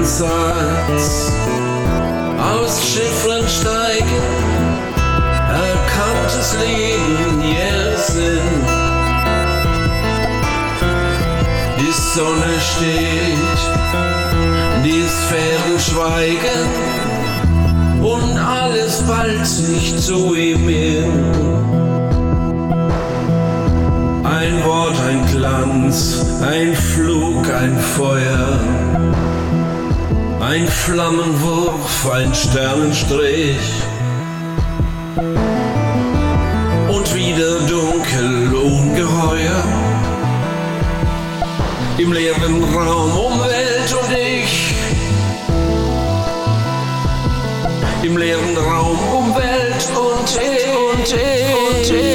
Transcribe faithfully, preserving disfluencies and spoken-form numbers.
Satz aus Schiffen steigen, erkanntes Leben, ihr Sinn. Die Sonne steht, die Sphären schweigen und alles ballt sich zu ihm hin. Ein Wort, ein Glanz, ein Flug, ein Feuer, ein Flammenwurf, ein Sternenstrich und wieder dunkel, ungeheuer. Im leeren Raum Umwelt und ich, im leeren Raum Umwelt und ich, und ich, und ich.